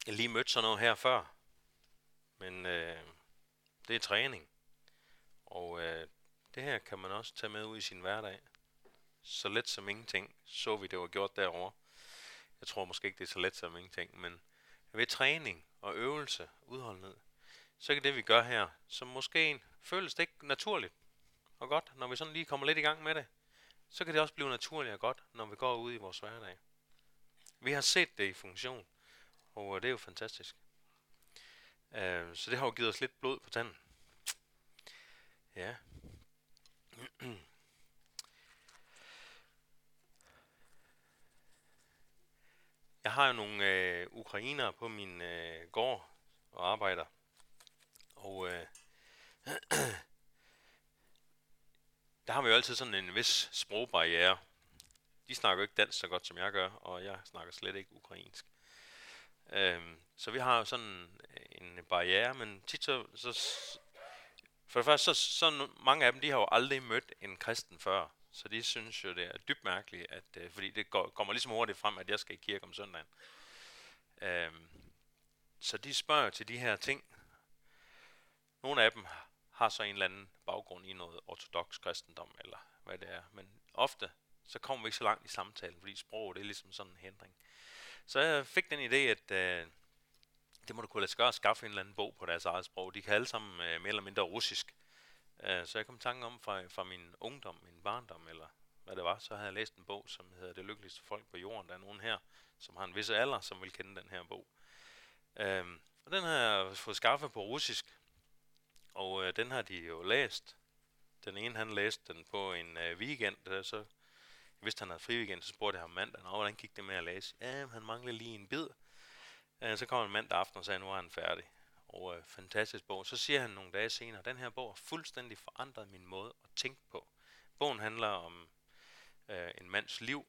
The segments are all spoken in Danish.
Jeg lige mødte sådan noget her før, men det er træning. Og det her kan man også tage med ud i sin hverdag. Så let som ingenting, så vi det var gjort derovre. Jeg tror måske ikke, det er så let som ingenting, men ved træning og øvelse, udholdenhed, så kan det, vi gør her, som måske føles det ikke naturligt og godt, når vi sådan lige kommer lidt i gang med det, så kan det også blive naturligt og godt, når vi går ud i vores hverdag. Vi har set det i funktion, og det er jo fantastisk. Så det har jo givet os lidt blod på tanden. Ja. Jeg har jo nogle ukrainere på min gård og arbejder. Og der har vi jo altid sådan en vis sprogbarriere. De snakker jo ikke dansk så godt som jeg gør, og jeg snakker slet ikke ukrainsk. Så vi har jo sådan en barriere, men tit så for det første, så mange af dem, de har jo aldrig mødt en kristen før. Så de synes jo, det er dybt mærkeligt, at, fordi det kommer ligesom hurtigt frem, at jeg skal i kirke om søndagen. Så de spørger til de her ting. Nogle af dem har så en eller anden baggrund i noget ortodoks kristendom, eller hvad det er. Men ofte, så kommer vi ikke så langt i samtalen, fordi sproget det er ligesom sådan en hindring. Så jeg fik den idé, at det må du kunne lade sig gøre at skaffe en eller anden bog på deres eget sprog. De kan alle sammen mere eller mindre russisk. Så jeg kom i tanke om fra min ungdom, min barndom, eller hvad det var, så havde jeg læst en bog, som hedder Det lykkeligste folk på jorden. Der er nogen her, som har en vis alder, som vil kende den her bog. Og den har jeg fået skaffet på russisk, og den har de jo læst. Den ene, han læste den på en weekend, så hvis han havde fri weekend, så spurgte jeg ham mandag, hvordan gik det med at læse? Ja, han manglede lige en bid. Så kom han mandag aften og sagde, nu er han færdig. Og fantastisk bog. Så siger han nogle dage senere, den her bog har fuldstændig forandret min måde at tænke på. Bogen handler om en mands liv,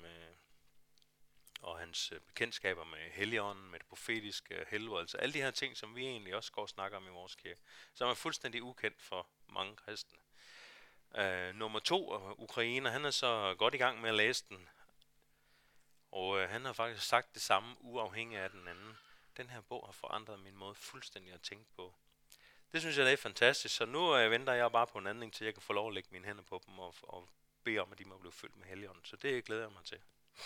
og hans bekendtskaber med Helligånden, med det profetiske helbredelse. Alle de her ting, som vi egentlig også går og snakker om i vores kirke, som er fuldstændig ukendt for mange kristne. Nummer 2, Ukrainer, han er så godt i gang med at læse den. Og han har faktisk sagt det samme, uafhængig af den anden. Den her bog har forandret min måde fuldstændig at tænke på. Det synes jeg, det er fantastisk. Så nu venter jeg bare på en anden, til jeg kan få lov at lægge mine hænder på dem og bede om, at de må blive fyldt med Helligånden. Så det glæder jeg mig til.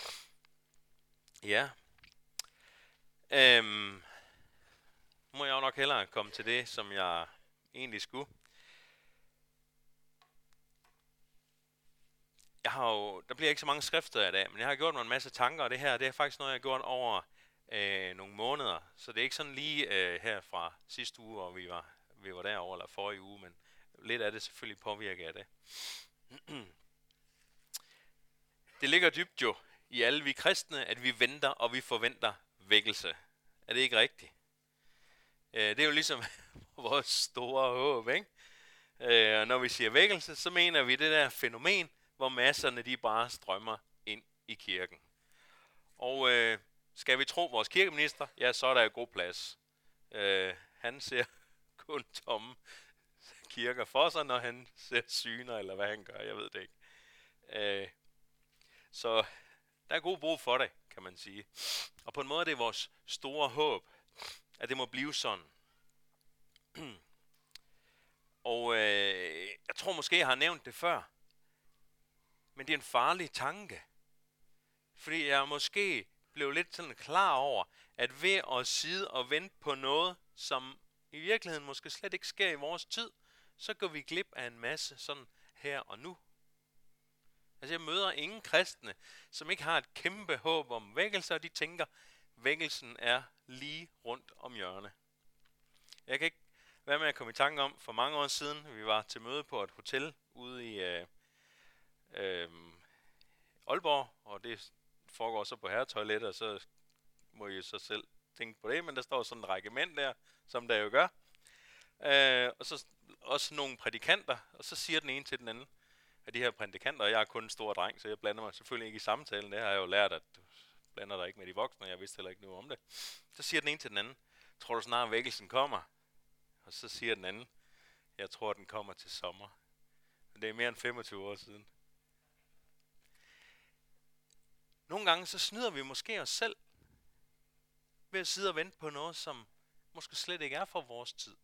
Ja. Må jeg jo nok hellere komme til det, som jeg egentlig skulle. Der bliver ikke så mange skrifter i dag, men jeg har gjort mig en masse tanker, og det her, det er faktisk noget, jeg har gjort over nogle måneder. Så det er ikke sådan lige her fra sidste uge, og vi var derovre, eller forrige uge, men lidt af det selvfølgelig påvirker af det. Det ligger dybt jo i alle vi kristne, at vi venter og vi forventer vækkelse. Er det ikke rigtigt? Det er jo ligesom vores store håb, ikke? Når vi siger vækkelse, så mener vi det der fænomen, hvor masserne de bare strømmer ind i kirken. Og skal vi tro vores kirkeminister, ja, så er der jo god plads. Han ser kun tomme kirker for sig, når han ser syner, eller hvad han gør, jeg ved det ikke. Så der er god brug for det, kan man sige. Og på en måde er det vores store håb, at det må blive sådan. Og jeg tror måske, jeg har nævnt det før, men det er en farlig tanke. Fordi jeg måske blev lidt sådan klar over, at ved at sidde og vente på noget, som i virkeligheden måske slet ikke sker i vores tid, så går vi glip af en masse sådan her og nu. Altså jeg møder ingen kristne, som ikke har et kæmpe håb om vækkelse, og de tænker, vækkelsen er lige rundt om hjørnet. Jeg kan ikke være med at komme i tanke om, for mange år siden, vi var til møde på et hotel ude i Aalborg, og det foregår så på herretoiletter, og så må I så selv tænke på det, men der står sådan en række mænd der, som der jo gør. Og så også nogle prædikanter, og så siger den ene til den anden af de her prædikanter, og jeg er kun en stor dreng, så jeg blander mig selvfølgelig ikke i samtalen, det har jeg jo lært, at du blander dig ikke med de voksne, og jeg vidste heller ikke noget om det. Så siger den ene til den anden, tror du snart vækkelsen kommer? Og så siger den anden, jeg tror den kommer til sommer. Men det er mere end 25 år siden. Nogle gange så snyder vi måske os selv. ved at sidde og vente på noget, som måske slet ikke er for vores tid.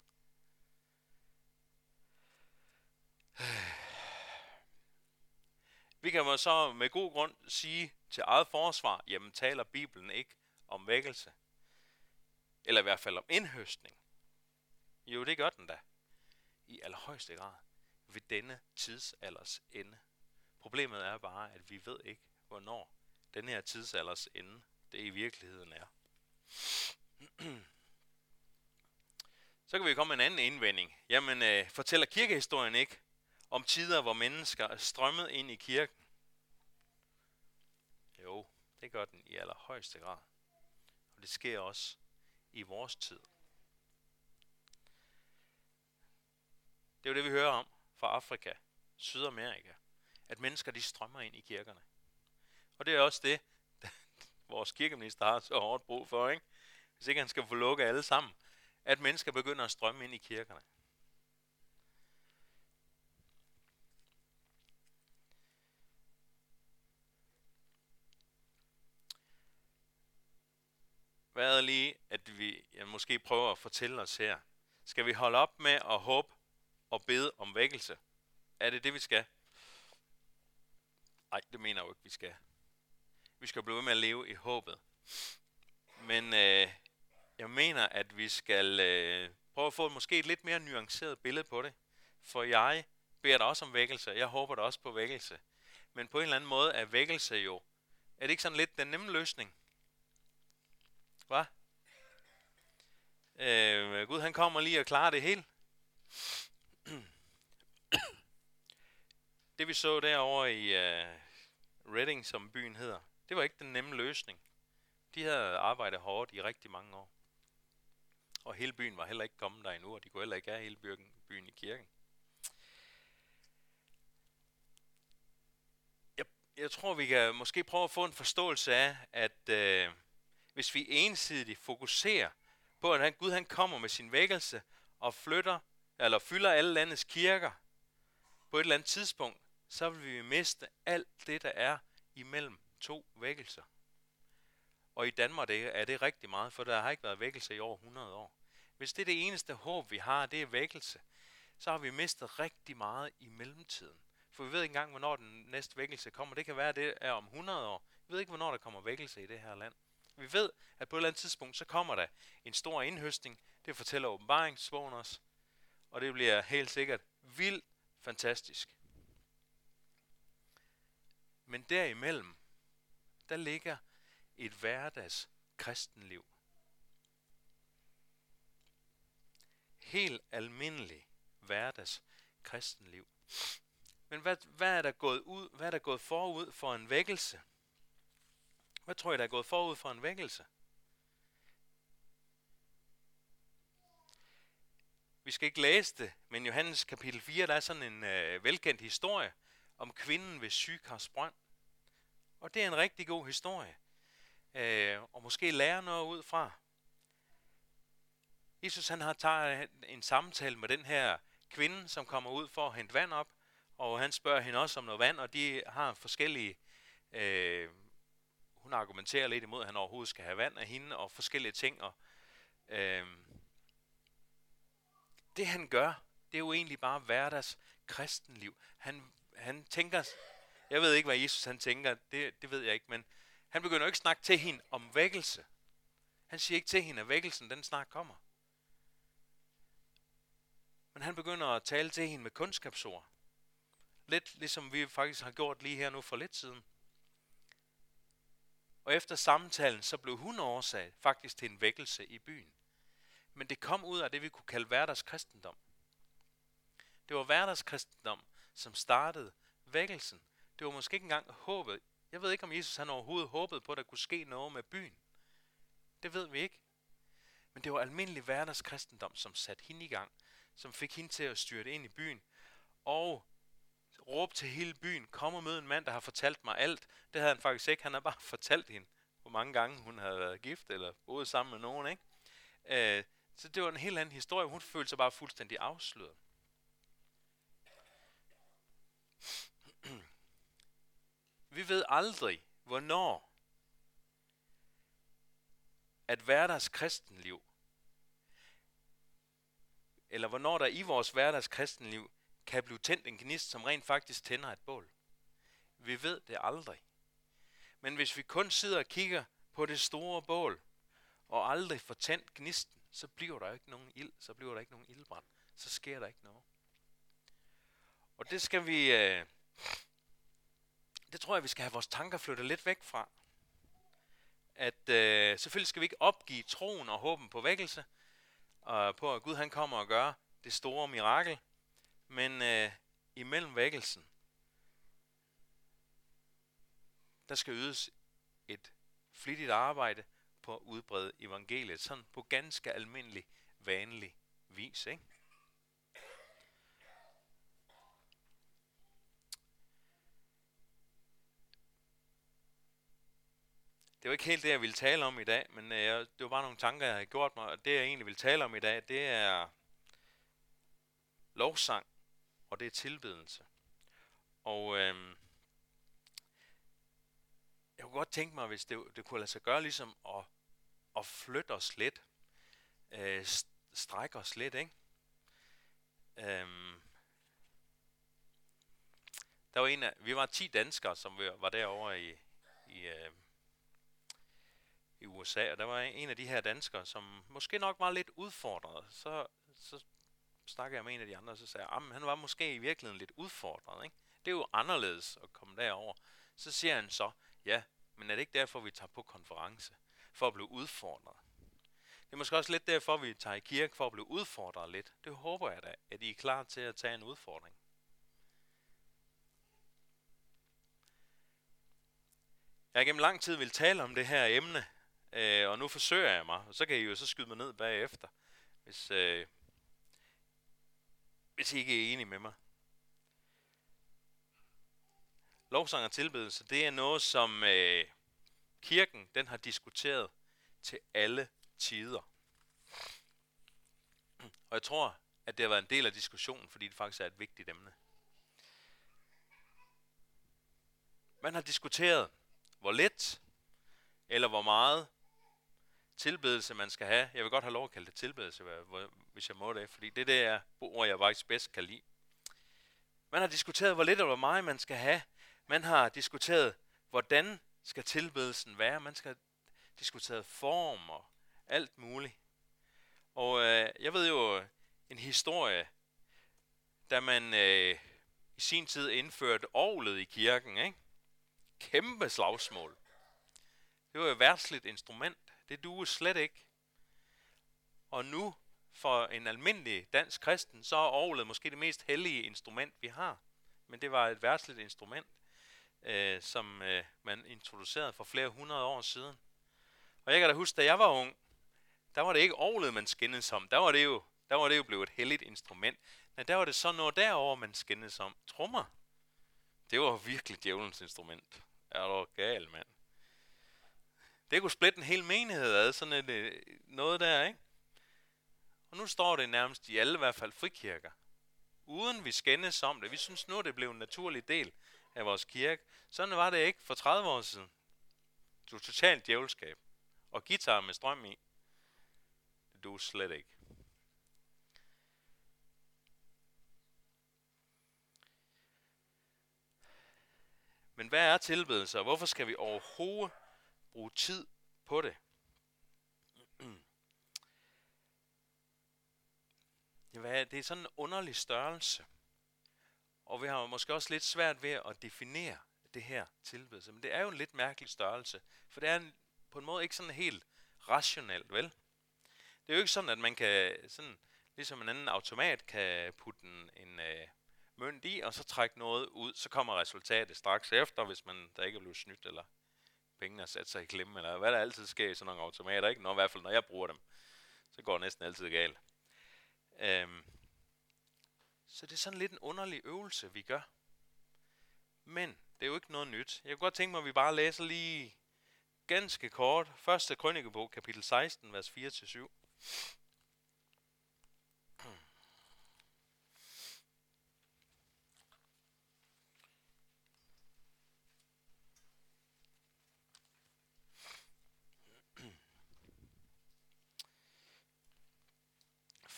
Vi kan så med god grund sige til eget forsvar, jamen taler Bibelen ikke om vækkelse? Eller i hvert fald om indhøstning? Jo, det gør den da. I allerhøjeste grad. Ved denne tidsalders ende. Problemet er bare, at vi ved ikke, hvornår denne her tidsalders ende, det i virkeligheden er. Så kan vi komme med en anden indvending. Jamen, fortæller kirkehistorien ikke om tider, hvor mennesker er strømmet ind i kirken? Jo, det gør den i allerhøjeste grad. Og det sker også i vores tid. Det er jo det, vi hører om fra Afrika, Sydamerika, at mennesker de strømmer ind i kirkerne. Og det er også det, vores kirkeminister har så hårdt brug for, ikke? Hvis ikke han skal få lukket alle sammen, at mennesker begynder at strømme ind i kirkerne. Hvad er lige, at vi måske prøver at fortælle os her? Skal vi holde op med at håbe og bede om vækkelse? Er det det, vi skal? Nej, det mener jeg jo ikke, vi skal. Vi skal blive ved med at leve i håbet. Men jeg mener, at vi skal prøve at få måske et lidt mere nuanceret billede på det. For jeg beder da også om vækkelse. Jeg håber da også på vækkelse. Men på en eller anden måde er vækkelse jo, er det ikke sådan lidt den nemme løsning? Hvad? Gud han kommer lige og klarer det hele. Det vi så derovre i Reading, som byen hedder, det var ikke den nemme løsning. De havde arbejdet hårdt i rigtig mange år. Og hele byen var heller ikke kommet der endnu, og de kunne heller ikke have hele byen i kirken. Jeg tror, vi kan måske prøve at få en forståelse af, at hvis vi ensidigt fokuserer på, at Gud han kommer med sin vækkelse og fylder alle landets kirker på et eller andet tidspunkt, så vil vi miste alt det, der er imellem to vækkelser. Og i Danmark er det rigtig meget, for der har ikke været vækkelse i over 100 år. Hvis det er det eneste håb, vi har, det er vækkelse, så har vi mistet rigtig meget i mellemtiden. For vi ved ikke engang, hvornår den næste vækkelse kommer. Det kan være, at det er om 100 år. Vi ved ikke, hvornår der kommer vækkelse i det her land. Vi ved, at på et eller andet tidspunkt, så kommer der en stor indhøstning. Det fortæller åbenbaringsbogen os. Og det bliver helt sikkert vildt fantastisk. Men derimellem, der ligger et hverdags kristenliv. Helt almindelig hverdags kristenliv. Men hvad er der gået forud for en vækkelse? Hvad tror I, der er gået forud for en vækkelse? Vi skal ikke læse det, men Johannes kapitel 4, der er sådan en velkendt historie om kvinden ved Sykars brønd. Og det er en rigtig god historie. Og måske lære noget ud fra. Jesus han har taget en samtale med den her kvinde, som kommer ud for at hente vand op. Og han spørger hende også om noget vand, og de har forskellige... hun argumenterer lidt imod, at han overhovedet skal have vand af hende, og forskellige ting. Og, det han gør, det er jo egentlig bare hverdags kristenliv. Han tænker... Jeg ved ikke, hvad Jesus han tænker, det ved jeg ikke, men han begynder jo ikke at snakke til hende om vækkelse. Han siger ikke til hende, at vækkelsen den snart kommer. Men han begynder at tale til hende med kundskabsord. Lidt ligesom vi faktisk har gjort lige her nu for lidt siden. Og efter samtalen, så blev hun årsag faktisk til en vækkelse i byen. Men det kom ud af det, vi kunne kalde hverdagskristendom. Det var hverdagskristendom, som startede vækkelsen. Det var måske ikke engang håbet. Jeg ved ikke, om Jesus han overhovedet håbede på, at der kunne ske noget med byen. Det ved vi ikke. Men det var almindelig hverdagskristendom, som satte hende i gang. Som fik hende til at styrte ind i byen. Og råbe til hele byen, kom og mød en mand, der har fortalt mig alt. Det havde han faktisk ikke. Han har bare fortalt hende, hvor mange gange hun havde været gift, eller boet sammen med nogen, ikke? Så det var en helt anden historie. Hun følte sig bare fuldstændig afsløret. Vi ved aldrig, hvornår at hverdags kristenliv, eller hvornår der i vores hverdags kristenliv kan blive tændt en gnist, som rent faktisk tænder et bål. Vi ved det aldrig. Men hvis vi kun sidder og kigger på det store bål, og aldrig får tændt gnisten, så bliver der ikke nogen ild, så bliver der ikke nogen ildbrand. Så sker der ikke noget. Og det skal vi, det tror jeg, vi skal have vores tanker flyttet lidt væk fra. At selvfølgelig skal vi ikke opgive troen og håben på vækkelse, og på at Gud han kommer og gør det store mirakel. Men imellem vækkelsen, der skal ydes et flittigt arbejde på at udbrede evangeliet, sådan på ganske almindelig, vanlig vis, ikke? Det var ikke helt det, jeg ville tale om i dag, men det var bare nogle tanker, jeg havde gjort mig, og det, jeg egentlig vil tale om i dag, det er lovsang, og det er tilbedelse. Og jeg kunne godt tænke mig, hvis det kunne lade sig gøre, ligesom at flytte os lidt, strække os lidt, ikke? Der var vi var 10 danskere, som var derovre i USA, og der var en af de her danskere, som måske nok var lidt udfordret. Så snakkede jeg med en af de andre, og så sagde jeg, han var måske i virkeligheden lidt udfordret, ikke? Det er jo anderledes at komme derover. Så siger han så, ja, men er det ikke derfor, vi tager på konference? For at blive udfordret. Det er måske også lidt derfor, vi tager i kirke, for at blive udfordret lidt. Det håber jeg da, at I er klar til at tage en udfordring. Jeg har gennem lang tid vil tale om det her emne, og nu forsøger jeg mig, og så kan I jo så skyde mig ned bagefter, hvis I ikke er enige med mig. Lovsang og tilbedelse, det er noget, som kirken den har diskuteret til alle tider. Og jeg tror, at det har været en del af diskussionen, fordi det faktisk er et vigtigt emne. Man har diskuteret, hvor lidt eller hvor meget tilbedelse man skal have. Jeg vil godt have lov at kalde det tilbedelse, hvis jeg må det, fordi det er ord, jeg faktisk bedst kan lide. Man har diskuteret, hvor lidt eller hvor meget man skal have. Man har diskuteret, hvordan skal tilbedelsen være. Man skal diskutere form og alt muligt. Og jeg ved jo en historie, da man i sin tid indførte orglet i kirken, ikke? Kæmpe slagsmål. Det var jo et verdsligt instrument. Det duede slet ikke. Og nu, for en almindelig dansk kristen, så er orglet måske det mest hellige instrument, vi har. Men det var et verdsligt instrument, som man introducerede for flere hundrede år siden. Og jeg kan da huske, da jeg var ung, der var det ikke orglet, man skændes om. Der var det jo blevet et helligt instrument. Men der var det så noget derover man skændes om. Trommer. Det var virkelig djævelens instrument. Er du gal, mand? Det kunne splitte en hel menighed ad, sådan noget der, ikke? Og nu står det nærmest i alle, i hvert fald frikirker. Uden vi skændes om det. Vi synes nu, det blev en naturlig del af vores kirke. Sådan var det ikke for 30 år siden. Det var totalt djævelskab. Og guitar med strøm i. Det duer slet ikke. Men hvad er tilbedelse, og hvorfor skal vi overhovedet bruge tid på det? Det er sådan en underlig størrelse. Og vi har måske også lidt svært ved at definere det her tilbedelse. Men det er jo en lidt mærkelig størrelse. For det er på en måde ikke sådan helt rationelt, vel? Det er jo ikke sådan, at man kan, sådan, ligesom en anden automat, kan putte en mønt i, og så trække noget ud. Så kommer resultatet straks efter, hvis der ikke er blevet snydt, eller pengene er sat sig i klemme, eller hvad der altid sker i sådan nogle automater. Ikke? Nå, i hvert fald, når jeg bruger dem, så går det næsten altid galt. Så det er sådan lidt en underlig øvelse, vi gør. Men det er jo ikke noget nyt. Jeg kunne godt tænke mig, at vi bare læser lige ganske kort. 1. Krønikebog, kapitel 16, vers 4-7.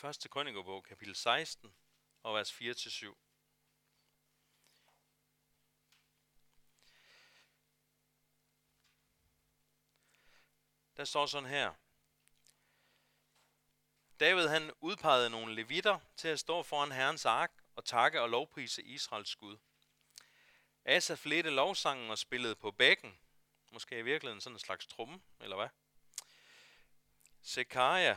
1. Krønikebog, kapitel 16, og vers 4-7. Der står sådan her. David han udpegede nogle levitter til at stå foran Herrens ark og takke og lovprise Israels Gud. Asaf ledte lovsangen og spillede på bækken. Måske i virkeligheden sådan en slags tromme, eller hvad? Zekaria,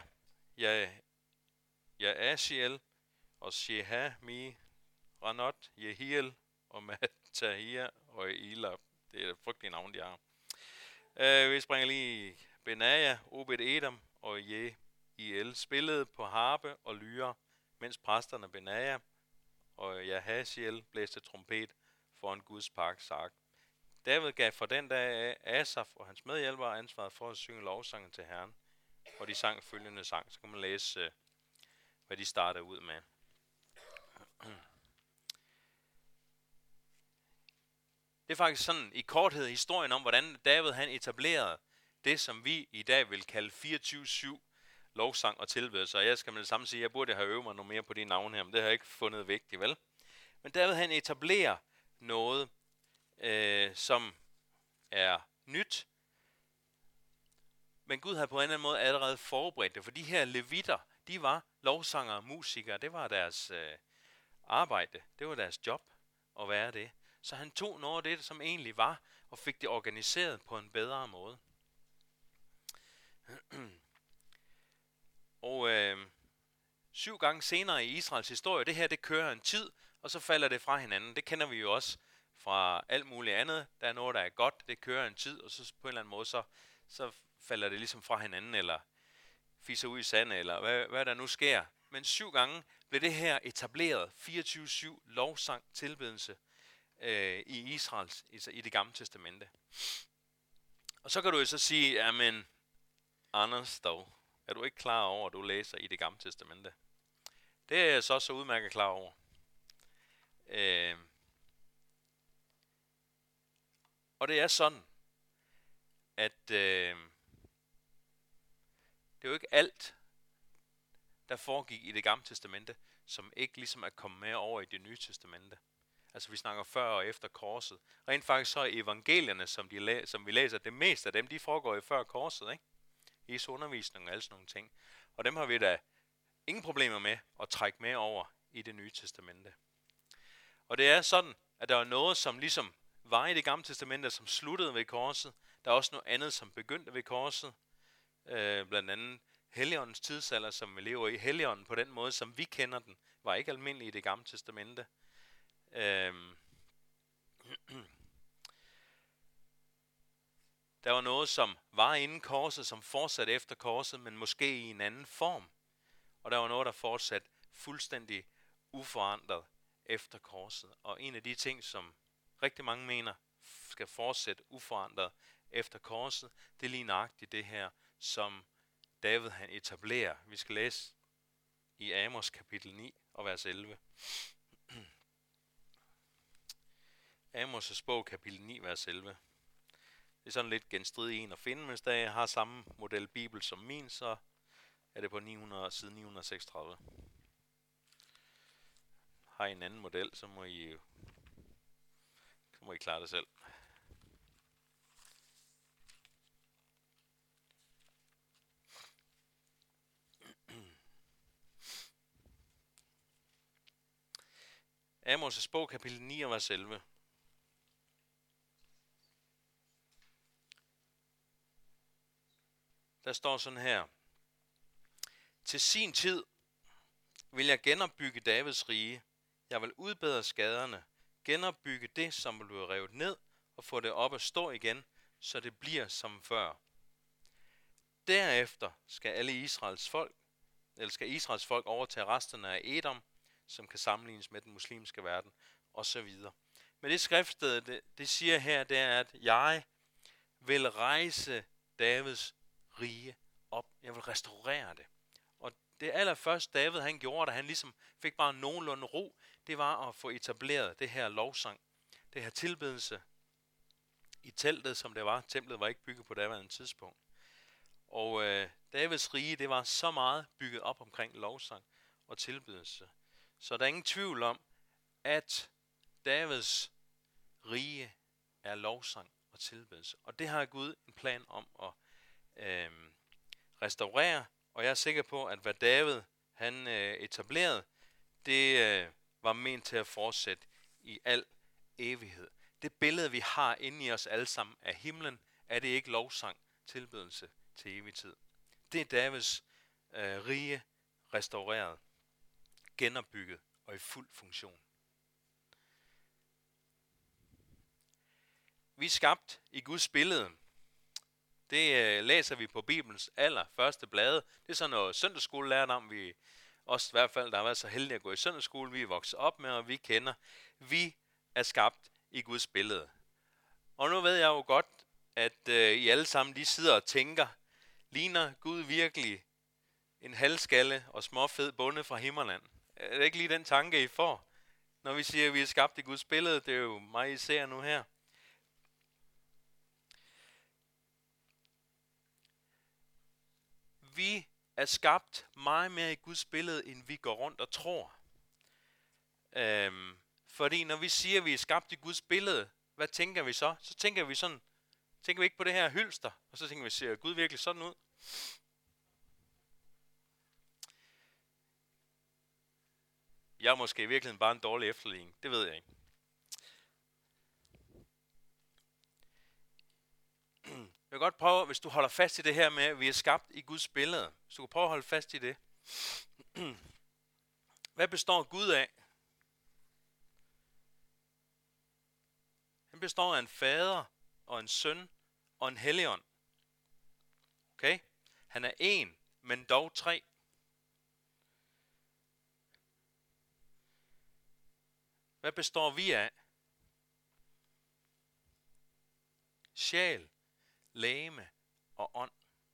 Jaasiel og Shehami, Ranot, Jehiel og Mattahia og Elab. Det er et frygtelige navn, de har. Vi springer lige Benaja, Obed-Edom og Jehiel spillede på harpe og lyre, mens præsterne Benaja og Jahaziel blæste trompet foran Guds parks ark. David gav fra den dag af Asaf og hans medhjælpere ansvaret for at synge lovsangen til Herren, og de sang følgende sang. Så kan man læse, hvad de starter ud med. Det er faktisk sådan i korthed historien om, hvordan David han etablerede det, som vi i dag vil kalde 24/7 lovsang og tilbedelse. Og jeg skal med det samme sige, at jeg burde have øvet mig noget mere på de navne her, men det har jeg ikke fundet vigtigt, vel? Men David han etablerer noget, som er nyt, men Gud havde på en eller anden måde allerede forberedt det, for de her levitter, de var lovsangere, musikere, det var deres arbejde, det var deres job at være det. Så han tog noget af det, som egentlig var, og fik det organiseret på en bedre måde. Og 7 gange senere i Israels historie, det her det kører en tid, og så falder det fra hinanden. Det kender vi jo også fra alt muligt andet. Der er noget, der er godt, det kører en tid, og så på en eller anden måde, så falder det ligesom fra hinanden, eller fiser ud i sandet, eller hvad der nu sker. Men 7 gange blev det her etableret, 24/7 lovsang, tilbedelse i Israels, i det gamle testamente. Og så kan du jo så sige, jamen Anders dog, er du ikke klar over, at du læser i det gamle testamente? Det er jeg så udmærket klar over. Og det er sådan, at det er jo ikke alt, der foregik i det gamle testamente, som ikke ligesom er kommet med over i det nye testamente. Altså vi snakker før og efter korset. Rent faktisk så er evangelierne, som vi læser, det meste af dem, de foregår i før korset, ikke? Jesu undervisning og alle sådan nogle ting. Og dem har vi da ingen problemer med at trække med over i det nye testamente. Og det er sådan, at der er noget, som ligesom var i det gamle testamente, som sluttede ved korset. Der er også noget andet, som begyndte ved korset. Blandt andet Helligåndens tidsalder, som vi lever i. Helligånden på den måde, som vi kender den, var ikke almindelig i det gamle testamente. Der var noget, som var inden korset, som fortsatte efter korset, men måske i en anden form. Og der var noget, der fortsatte fuldstændig uforandret efter korset. Og en af de ting, som rigtig mange mener, skal fortsætte uforandret efter korset, det er lige nøjagtigt det her, som David han etablerer. Vi skal læse i Amos kapitel 9 og vers 11. Amos' bog kapitel 9 vers 11. Det er sådan lidt genstridig en at finde, men hvis der har samme model bibel som min, så er det på side 936. Har I en anden model, så må I klare det selv. Amos' bog kapitel 9 vers 11. Der står sådan her. Til sin tid vil jeg genopbygge Davids rige. Jeg vil udbedre skaderne, genopbygge det, som blev revet ned, og få det op at stå igen, så det bliver som før. Derefter skal Israels folk overtage resterne af Edom, som kan sammenlignes med den muslimske verden, og så videre. Men det skriftsted, det siger her, det er, at jeg vil rejse Davids rige op. Jeg vil restaurere det. Og det allerførste David han gjorde, da han ligesom fik bare nogenlunde ro, det var at få etableret det her lovsang, det her tilbedelse i teltet, som det var. Templet var ikke bygget på daværende tidspunkt. Og Davids rige, det var så meget bygget op omkring lovsang, og tilbedelse. Så der er ingen tvivl om, at Davids rige er lovsang og tilbedelse. Og det har Gud en plan om at restaurere. Og jeg er sikker på, at hvad David han etablerede, det var ment til at fortsætte i al evighed. Det billede, vi har inde i os alle sammen af himlen, er det ikke lovsang, tilbedelse til evig tid. Det er Davids rige restaureret, genopbygget og i fuld funktion. Vi er skabt i Guds billede. Det læser vi på Bibelens allerførste blade. Det er sådan noget søndagsskolelærdom, vi også i hvert fald, der har været så heldige at gå i søndagsskole, vi er vokset op med, og vi kender. Vi er skabt i Guds billede. Og nu ved jeg jo godt, at I alle sammen de sidder og tænker, ligner Gud virkelig en halvskalle og småfed bonde fra Himmerland? Er det ikke lige den tanke, I får, når vi siger, at vi er skabt i Guds billede? Det er jo mig, I ser nu her. Vi er skabt meget mere i Guds billede, end vi går rundt og tror. Fordi når vi siger, at vi er skabt i Guds billede, hvad tænker vi så? Så tænker vi ikke på det her hylster, og så tænker vi, ser Gud virkelig sådan ud? Jeg er måske i virkeligheden bare en dårlig efterligning, det ved jeg ikke. Jeg vil godt prøve, hvis du holder fast i det her med, at vi er skabt i Guds billede. Så du kan prøve at holde fast i det. Hvad består Gud af? Han består af en fader og en søn og en helligånd. Okay? Han er en, men dog tre. Hvad består vi af? Sjæl, legeme og ånd.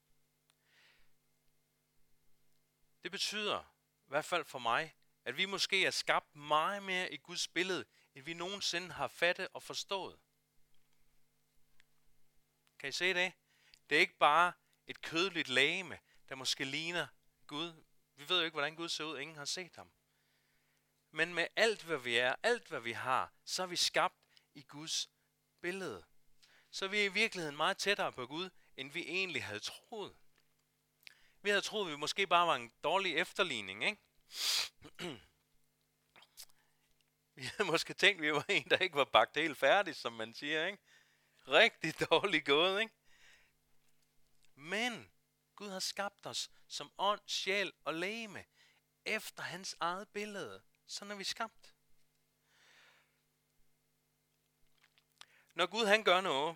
Det betyder, i hvert fald for mig, at vi måske er skabt meget mere i Guds billede, end vi nogensinde har fattet og forstået. Kan I se det? Det er ikke bare et kødeligt legeme, der måske ligner Gud. Vi ved jo ikke, hvordan Gud ser ud. Ingen har set ham. Men med alt, hvad vi er, alt, hvad vi har, så er vi skabt i Guds billede. Så vi er i virkeligheden meget tættere på Gud, end vi egentlig havde troet. Vi havde troet, at vi måske bare var en dårlig efterligning, ikke? Vi havde måske tænkt, at vi var en, der ikke var bagt helt færdig, som man siger, ikke? Rigtig dårligt gået, ikke? Men Gud har skabt os som ånd, sjæl og legeme efter hans eget billede. Sådan er vi skabt. Når Gud han gør noget,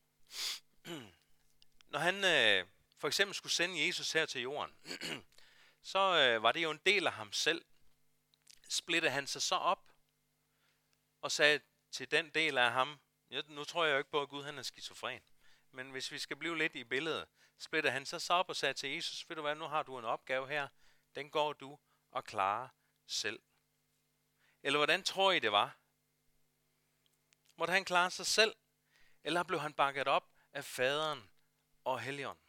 når han for eksempel skulle sende Jesus her til jorden, så var det jo en del af ham selv. Splittede han sig så op og sagde til den del af ham, nu tror jeg jo ikke på, at Gud han er skizofren, men hvis vi skal blive lidt i billedet, splittede han sig så op og sagde til Jesus, ved du hvad, nu har du en opgave her, den går du og klarer selv. Eller hvordan tror I det var? Måtte han klare sig selv? Eller blev han bakket op af faderen og Helligånden?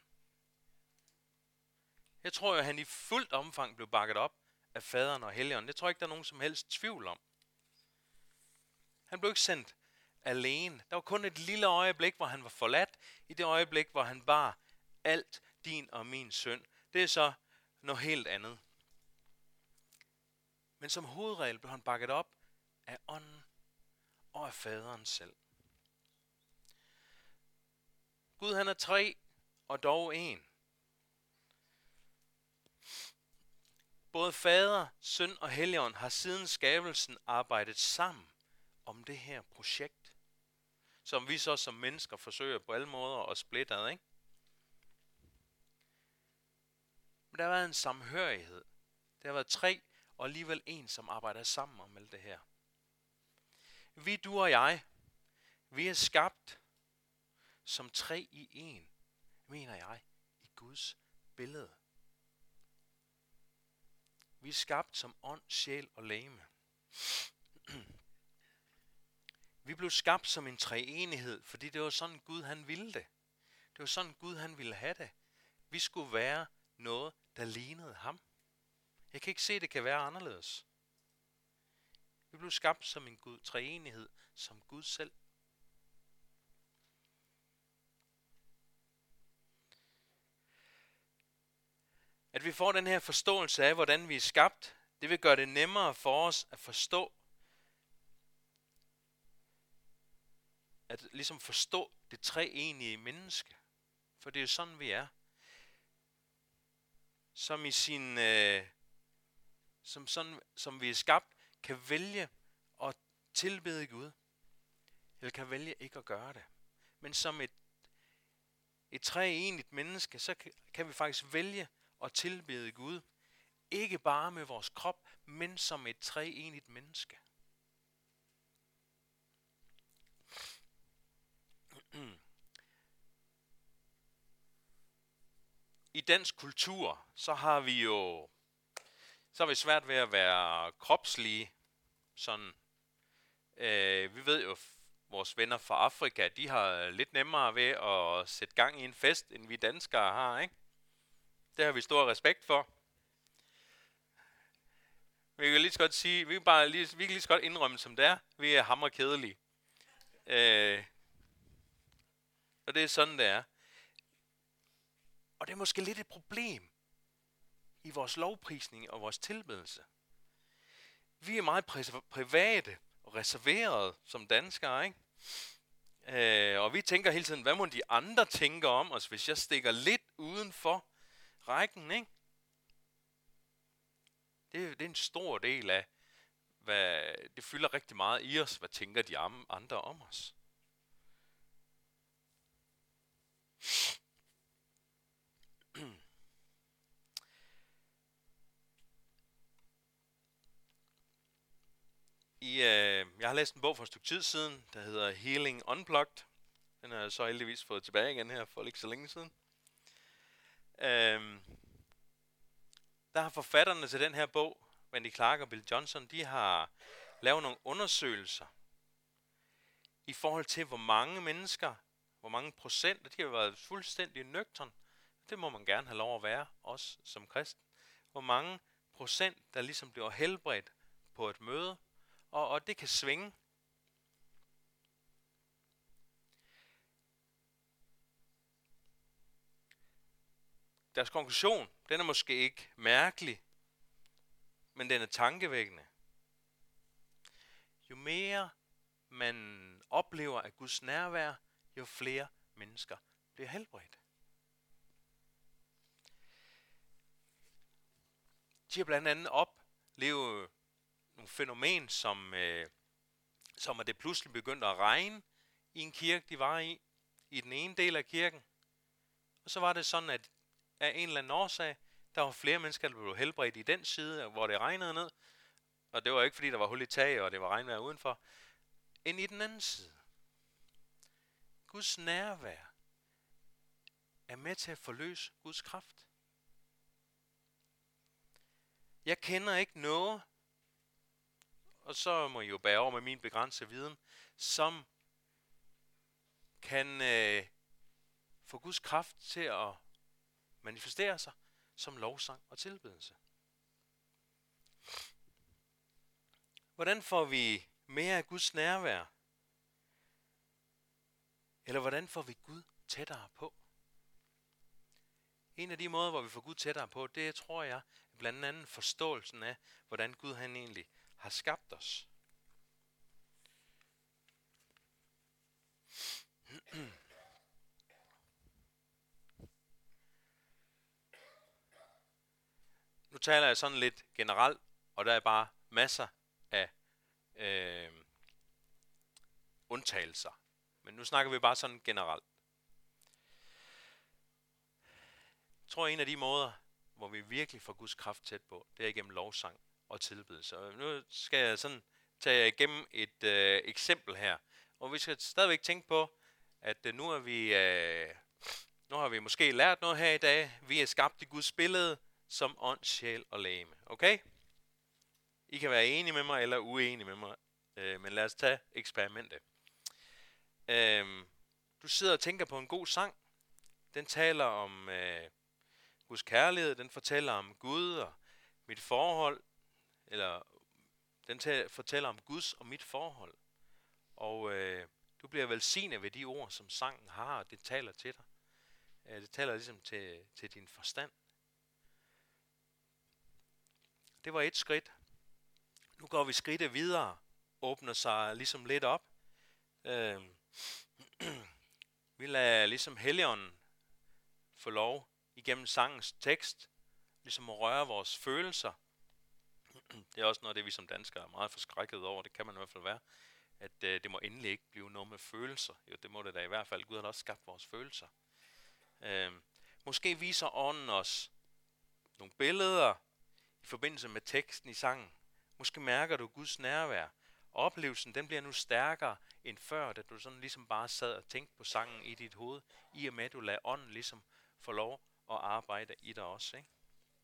Jeg tror jo, at han i fuldt omfang blev bakket op af faderen og Helligånden. Det tror jeg ikke, der er nogen som helst tvivl om. Han blev ikke sendt alene. Der var kun et lille øjeblik, hvor han var forladt. I det øjeblik, hvor han bar alt din og min synd. Det er så noget helt andet. Men som hovedregel blev han bakket op af ånden og af faderen selv. Gud han er tre og dog en. Både fader, søn og helligånd har siden skabelsen arbejdet sammen om det her projekt, som vi så som mennesker forsøger på alle måder at splitte ad, ikke? Men der har været en samhørighed. Der har været tre og alligevel en, som arbejder sammen om alt det her. Vi, du og jeg, vi er skabt som tre i en, mener jeg, i Guds billede. Vi er skabt som ånd, sjæl og legeme. Vi blev skabt som en treenighed, fordi det var sådan Gud han ville det. Det var sådan Gud han ville have det. Vi skulle være noget, der lignede ham. Jeg kan ikke se, at det kan være anderledes. Vi blev skabt som en Gud, treenighed, som Gud selv. At vi får den her forståelse af, hvordan vi er skabt, det vil gøre det nemmere for os at forstå, at ligesom forstå det treenige menneske. For det er jo sådan, vi er. Som i sin, som vi er skabt, kan vælge at tilbede Gud. Eller kan vælge ikke at gøre det. Men som et treenigt menneske, så kan vi faktisk vælge at tilbede Gud. Ikke bare med vores krop, men som et treenigt menneske. I dansk kultur, så har vi svært ved at være kropslige. Sådan. Vi ved jo, vores venner fra Afrika, de har lidt nemmere ved at sætte gang i en fest, end vi danskere har, ikke? Det har vi stor respekt for. Vi kan lige så godt sige, vi kan lige så godt indrømme, som det er. Vi er hammerkedelige. Og det er sådan, det er. Og det er måske lidt et problem i vores lovprisning og vores tilbedelse. Vi er meget private og reserverede som danskere, ikke? Og vi tænker hele tiden, hvad må de andre tænke om os, hvis jeg stikker lidt uden for rækken, ikke? Det er en stor del af, hvad det fylder rigtig meget i os, hvad tænker de andre om os. Jeg har læst en bog for et stykke tid siden, der hedder Healing Unplugged. Den har jeg så heldigvis fået tilbage igen her for ikke så længe siden. Der har forfatterne til den her bog, Wendy Clark og Bill Johnson, de har lavet nogle undersøgelser i forhold til, hvor mange mennesker, hvor mange procent, og de har været fuldstændig nøgtern. Det må man gerne have lov at være, også som kristen. Hvor mange procent, der ligesom bliver helbredt på et møde, og det kan svinge. Deres konklusion, den er måske ikke mærkelig, men den er tankevækkende. Jo mere man oplever af Guds nærvær, jo flere mennesker bliver helbredt. De har blandt andet oplevet nogle fænomen, som at det pludselig begyndte at regne i en kirke, de var i den ene del af kirken. Og så var det sådan, at af en eller anden årsag, der var flere mennesker, der blev helbredt i den side, hvor det regnede ned. Og det var ikke, fordi der var hul i taget, og det var regnvejr udenfor, end i den anden side. Guds nærvær er med til at forløse Guds kraft. Jeg kender ikke noget, og så må I jo bære over med min begrænsede viden, som kan få Guds kraft til at manifestere sig som lovsang og tilbedelse. Hvordan får vi mere af Guds nærvær? Eller hvordan får vi Gud tættere på? En af de måder, hvor vi får Gud tættere på, det tror jeg, er blandt andet forståelsen af, hvordan Gud han egentlig har skabt os. Nu taler jeg sådan lidt generelt, og der er bare masser af undtagelser. Men nu snakker vi bare sådan generelt. Jeg tror, en af de måder, hvor vi virkelig får Guds kraft tæt på, det er igennem lovsang og tilbedelse. Og nu skal jeg sådan tage igennem et eksempel her. Og vi skal stadigvæk tænke på, at nu har vi måske lært noget her i dag. Vi er skabt i Guds billede som ånd, sjæl og legeme. Okay? I kan være enige med mig eller uenige med mig. Men lad os tage eksperimentet. Du sidder og tænker på en god sang. Den taler om Guds kærlighed. Den fortæller om Gud og mit forhold, eller den fortæller om Guds og mit forhold. Og du bliver velsignet ved de ord, som sangen har, og det taler til dig. Det taler ligesom til din forstand. Det var et skridt. Nu går vi skridtet videre, åbner sig ligesom lidt op. Vi lader ligesom Helligånden få lov igennem sangens tekst, ligesom at røre vores følelser. Det er også noget af det, vi som danskere er meget forskrækket over. Det kan man i hvert fald være. At det må endelig ikke blive noget med følelser. Jo, det må det da i hvert fald. Gud har også skabt vores følelser. Måske viser ånden os nogle billeder i forbindelse med teksten i sangen. Måske mærker du Guds nærvær. Oplevelsen, den bliver nu stærkere end før, da du sådan ligesom bare sad og tænkte på sangen i dit hoved, i og med at du lader ånden ligesom få lov at arbejde i dig også, ikke?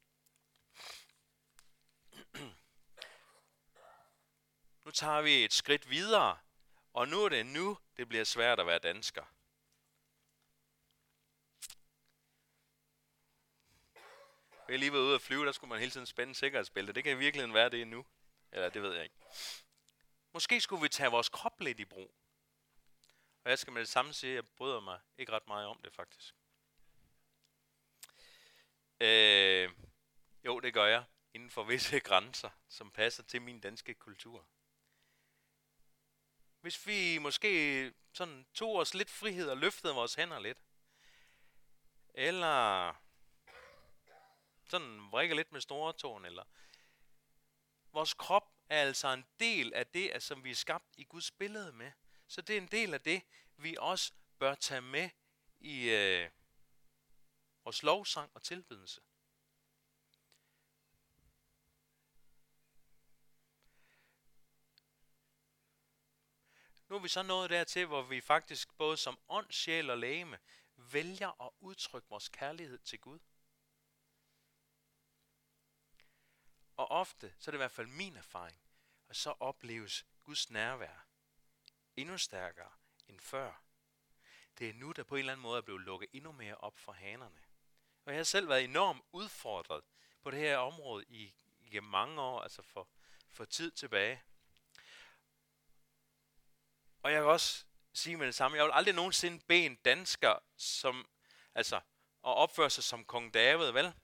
Nu tager vi et skridt videre, og nu er det det bliver svært at være dansker. Jeg lige været ude at flyve, der skulle man hele tiden spænde sikkerhedsbælte. Det kan i virkeligheden være det nu. Eller det ved jeg ikke. Måske skulle vi tage vores krop lidt i brug. Og jeg skal med det samme sige, at jeg bryder mig ikke ret meget om det faktisk. Jo, det gør jeg. Inden for visse grænser, som passer til min danske kultur. Hvis vi måske sådan tog os lidt frihed og løftede vores hænder lidt. Eller sådan vrikker lidt med store tåen. Eller vores krop er altså en del af det, som vi er skabt i Guds billede med. Så det er en del af det, vi også bør tage med i vores lovsang og tilbedelse. Nu er vi så nået dertil, hvor vi faktisk både som ånd, sjæl og legeme vælger at udtrykke vores kærlighed til Gud. Og ofte, så er det i hvert fald min erfaring, og så opleves Guds nærvær endnu stærkere end før. Det er nu, der på en eller anden måde er blevet lukket endnu mere op for hanerne. Og jeg har selv været enormt udfordret på det her område i mange år, altså for tid tilbage. Og jeg kan også sige med det samme, jeg vil aldrig nogensinde bede en dansker at opføre sig som kong David, vel?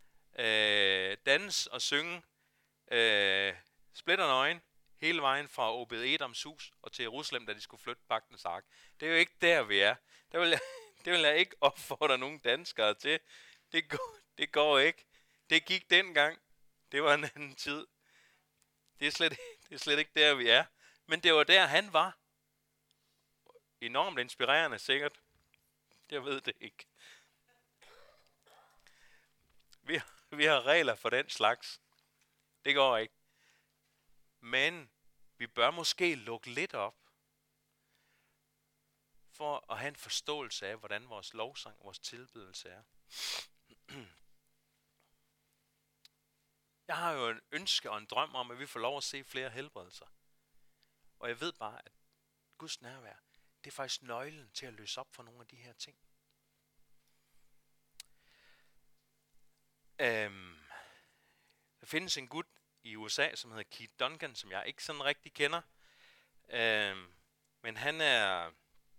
Dans og synge splitternøgen hele vejen fra Obed-Edoms hus og til Jerusalem, da de skulle flytte pagtens ark. Det er jo ikke der, vi er. Det vil jeg ikke opfordre nogen danskere til. Det går ikke. Det gik dengang. Det var en anden tid. Det er slet ikke der, vi er. Men det var der, han var. Enormt inspirerende, sikkert. Jeg ved det ikke. Vi har regler for den slags. Det går ikke. Men vi bør måske lukke lidt op for at have en forståelse af, hvordan vores lovsang og vores tilbedelse er. Jeg har jo en ønske og en drøm om, at vi får lov at se flere helbredelser. Og jeg ved bare, at Guds nærvær, det er faktisk nøglen til at løse op for nogle af de her ting. Der findes en gut i USA, som hedder Keith Duncan, som jeg ikke sådan rigtig kender. Men han er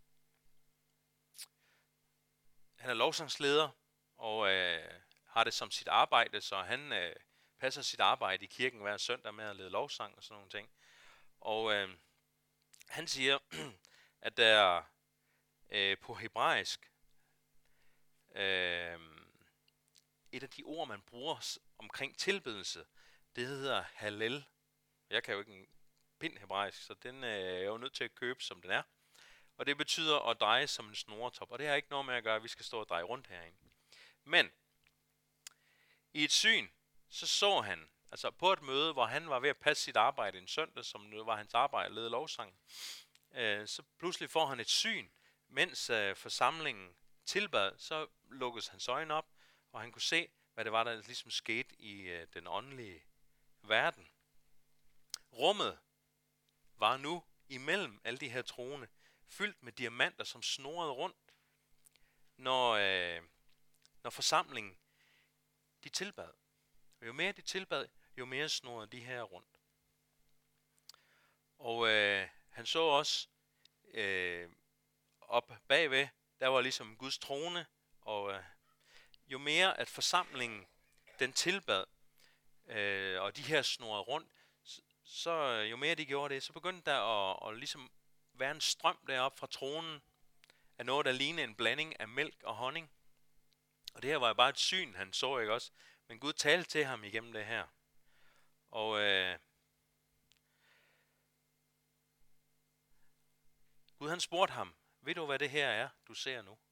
lovsangsleder og har det som sit arbejde, så han passer sit arbejde i kirken hver søndag med at lede lovsang og sådan nogle ting. Og han siger, at der på hebraisk et af de ord, man bruger omkring tilbedelse, det hedder Hallel. Jeg kan jo ikke en pind hebraisk, så den er jeg jo nødt til at købe, som den er. Og det betyder at dreje som en snoretop. Og det har ikke noget med at gøre, at vi skal stå og dreje rundt herinde. Men i et syn, så han, altså på et møde, hvor han var ved at passe sit arbejde en søndag, som var hans arbejde at lede lovsangen, så pludselig får han et syn, mens forsamlingen tilbad, så lukkes hans øjne op, og han kunne se, hvad det var, der ligesom skete i den åndelige verden. Rummet var nu imellem alle de her troende, fyldt med diamanter, som snorede rundt, når forsamlingen de tilbad. Og jo mere de tilbad, jo mere snurrede de her rundt. Og han så også op bagved, der var ligesom Guds trone, og jo mere at forsamlingen den tilbad, og de her snurrede rundt, så jo mere de gjorde det, så begyndte der at ligesom være en strøm deroppe fra tronen, af noget, der lignede en blanding af mælk og honning. Og det her var jo bare et syn, han så, ikke også? Men Gud talte til ham igennem det her. Og Gud han spurgte ham, ved du hvad det her er, du ser nu?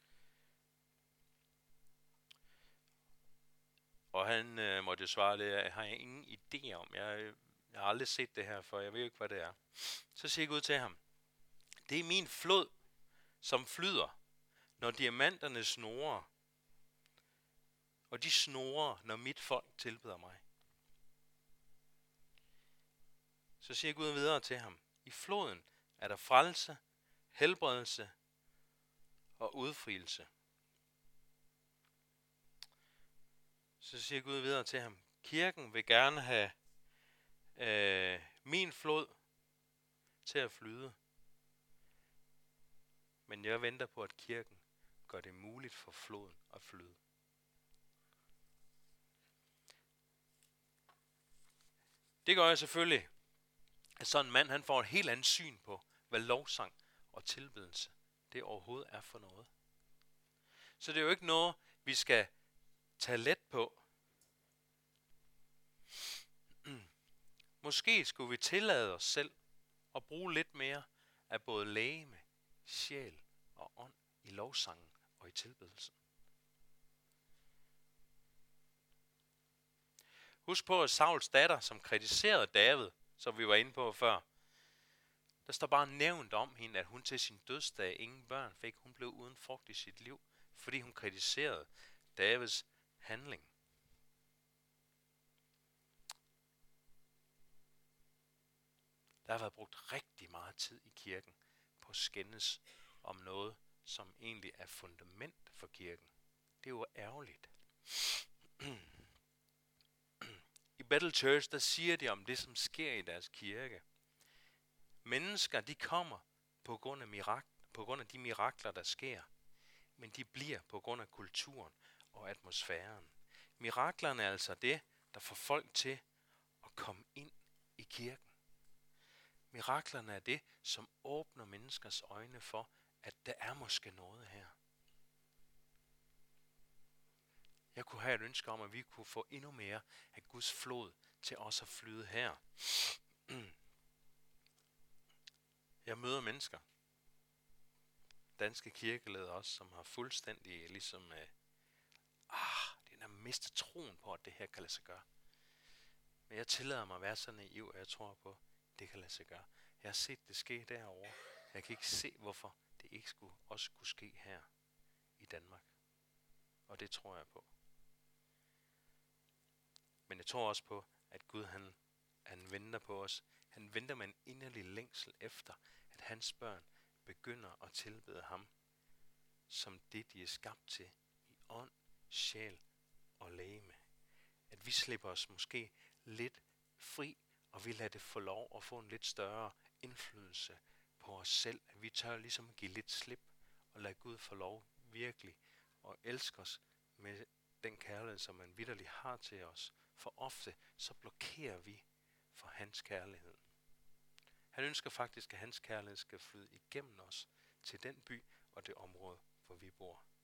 Og han måtte jo svare, det har jeg ingen idé om. Jeg har aldrig set det her før, jeg ved ikke hvad det er. Så siger Gud til ham, det er min flod, som flyder, når diamanterne snurrer. Og de snurrer, når mit folk tilbeder mig. Så siger Gud videre til ham, i floden er der frelse, helbredelse og udfrielse. Så siger Gud videre til ham, kirken vil gerne have min flod til at flyde. Men jeg venter på, at kirken gør det muligt for floden at flyde. Det gør jeg selvfølgelig, at sådan en mand han får et helt andet syn på, hvad lovsang og tilbedelse det overhovedet er for noget. Så det er jo ikke noget, vi skal tage let på. Måske skulle vi tillade os selv at bruge lidt mere af både legeme, sjæl og ånd i lovsangen og i tilbedelsen. Husk på, at Sauls datter, som kritiserede David, som vi var inde på før, der står bare nævnt om hende, at hun til sin dødsdag ingen børn fik. Hun blev uden frugt i sit liv, fordi hun kritiserede Davids handling. Der har været brugt rigtig meget tid i kirken på at skændes om noget, som egentlig er fundament for kirken. Det er jo ærgerligt. I Bethel Church, der siger de om det, som sker i deres kirke. Mennesker, de kommer på grund af de mirakler, der sker. Men de bliver på grund af kulturen og atmosfæren. Miraklerne er altså det, der får folk til at komme ind i kirken. Miraklerne er det, som åbner menneskers øjne for, at der er måske noget her. Jeg kunne have et ønske om, at vi kunne få endnu mere af Guds flod til os at flyde her. Jeg møder mennesker, danske kirkeledere også, som har fuldstændig ligesom, den har mistet troen på, at det her kan lade sig gøre. Men jeg tillader mig at være så naiv, at jeg tror på, at det kan lade sig gøre. Jeg har set det ske derovre. Jeg kan ikke se, hvorfor det ikke også kunne ske her i Danmark. Og det tror jeg på. Men jeg tror også på, at Gud han venter på os. Han venter med en inderlig længsel efter, at hans børn begynder at tilbede ham, som det de er skabt til, i ånd, sjæl og legeme. At vi slipper os måske lidt fri, og vi lader det få lov at få en lidt større indflydelse på os selv. At vi tør ligesom give lidt slip, og lade Gud få lov virkelig at elske os med den kærlighed, som han vitterligt har til os. For ofte så blokerer vi for hans kærlighed. Han ønsker faktisk, at hans kærlighed skal flyde igennem os til den by og det område, hvor vi bor.